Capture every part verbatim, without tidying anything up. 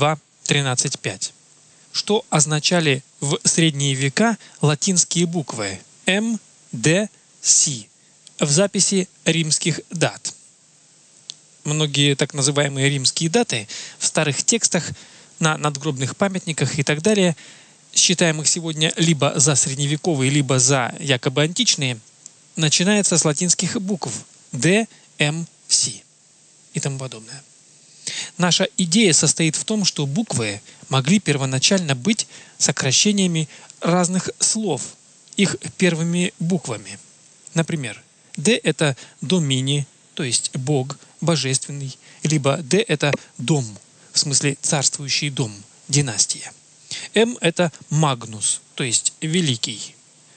два тринадцать пять. Что означали в средние века латинские буквы М, Д, С в записи римских дат? Многие так называемые римские даты в старых текстах, на надгробных памятниках и так далее, считаемых сегодня либо за средневековые, либо за якобы античные, начинается с латинских букв Д, М, С и тому подобное. Наша идея состоит в том, что буквы могли первоначально быть сокращениями разных слов, их первыми буквами. Например, Д – это домини, то есть Бог, божественный, либо Д – это дом, в смысле царствующий дом, династия. М – это магнус, то есть великий.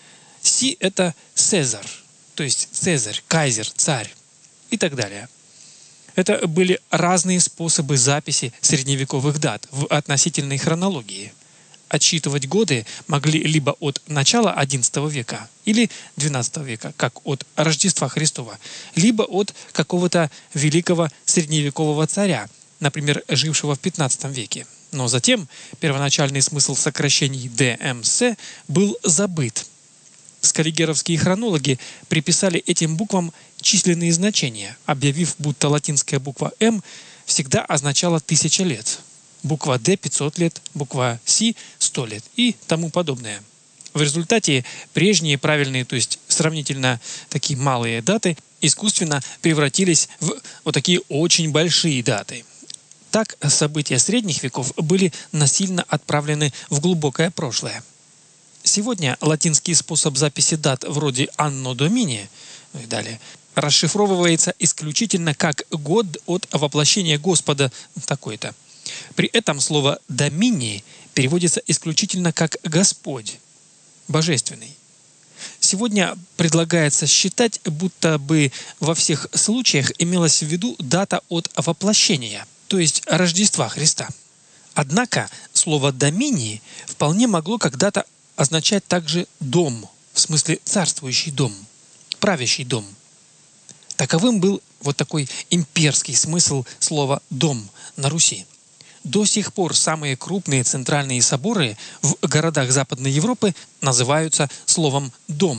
С – это Цезарь, то есть Цезарь, кайзер, царь и так далее. Это были разные способы записи средневековых дат в относительной хронологии. Отсчитывать годы могли либо от начала одиннадцатого века или двенадцатого века, как от Рождества Христова, либо от какого-то великого средневекового царя, например, жившего в пятнадцатом веке. Но затем первоначальный смысл сокращений Д, М, С был забыт. Скаллигеровские хронологи приписали этим буквам численные значения, объявив, будто латинская буква М всегда означала тысяча лет, буква Д – пятьсот лет, буква С – сто лет и тому подобное. В результате прежние правильные, то есть сравнительно такие малые даты, искусственно превратились в вот такие очень большие даты. Так события средних веков были насильно отправлены в глубокое прошлое. Сегодня латинский способ записи дат вроде «Anno Domini» ну и далее расшифровывается исключительно как год от воплощения Господа такой-то. При этом слово «домини» переводится исключительно как «Господь», «божественный». Сегодня предлагается считать, будто бы во всех случаях имелась в виду дата от воплощения, то есть Рождества Христа. Однако слово «домини» вполне могло когда-то означать также «дом», в смысле царствующий дом, правящий дом. Таковым был вот такой имперский смысл слова «дом» на Руси. До сих пор самые крупные центральные соборы в городах Западной Европы называются словом «дом».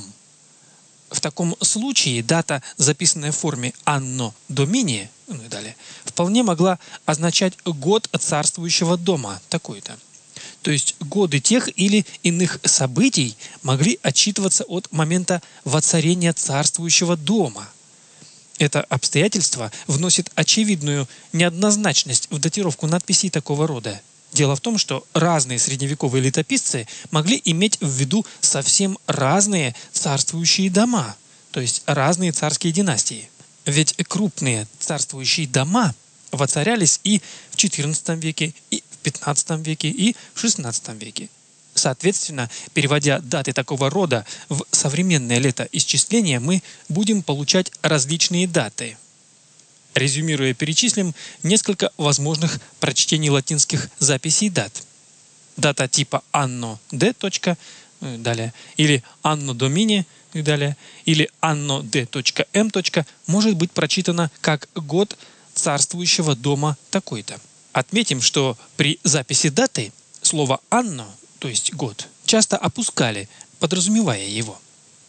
В таком случае дата, записанная в форме «Anno Domini», ну и далее, вполне могла означать год царствующего дома, такой-то. То есть годы тех или иных событий могли отсчитываться от момента воцарения царствующего дома. Это обстоятельство вносит очевидную неоднозначность в датировку надписей такого рода. Дело в том, что разные средневековые летописцы могли иметь в виду совсем разные царствующие дома, то есть разные царские династии. Ведь крупные царствующие дома воцарялись и в четырнадцатом веке, и в пятнадцатом веке, и в шестнадцатом веке. Соответственно, переводя даты такого рода в современное летоисчисление, мы будем получать различные даты. Резюмируя, перечислим несколько возможных прочтений латинских записей дат. Дата типа «Anno D», далее, или «Anno Domini», и далее, или «Anno D.M» может быть прочитана как «год царствующего дома такой-то». Отметим, что при записи даты слово «anno», то есть «год», часто опускали, подразумевая его.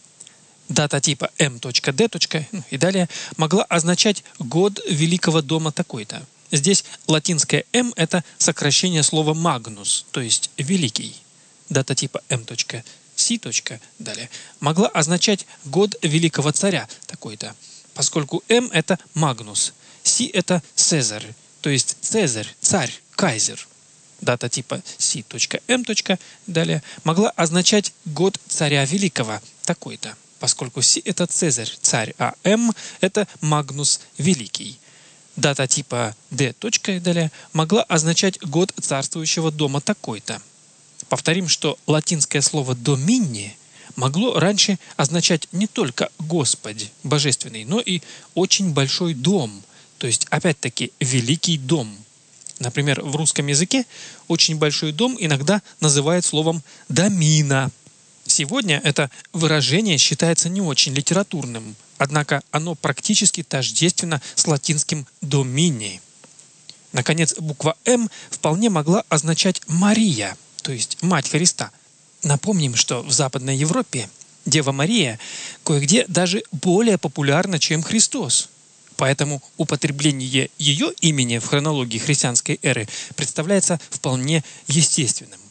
Дата типа «M.D» ну и далее могла означать «год великого дома такой-то». Здесь латинское «M» — это сокращение слова «magnus», то есть «великий». Дата типа «M.C» далее могла означать «год великого царя такой-то», поскольку «M» — это «magnus», «C» — это «Цезарь», то есть «Цезарь», «царь», «кайзер». Дата типа «C.M.» далее могла означать «год царя великого такой-то», поскольку «Си» — это Цезарь, царь, а «М» — это Магнус Великий. Дата типа «Д» и далее могла означать год царствующего дома такой-то. Повторим, что латинское слово «домини» могло раньше означать не только «Господь», божественный, но и «очень большой дом», то есть, опять-таки, «великий дом». Например, в русском языке «очень большой дом» иногда называют словом «домина». Сегодня это выражение считается не очень литературным, однако оно практически тождественно с латинским «домини». Наконец, буква «М» вполне могла означать «Мария», то есть «Мать Христа». Напомним, что в Западной Европе Дева Мария кое-где даже более популярна, чем Христос. Поэтому употребление ее имени в хронологии христианской эры представляется вполне естественным.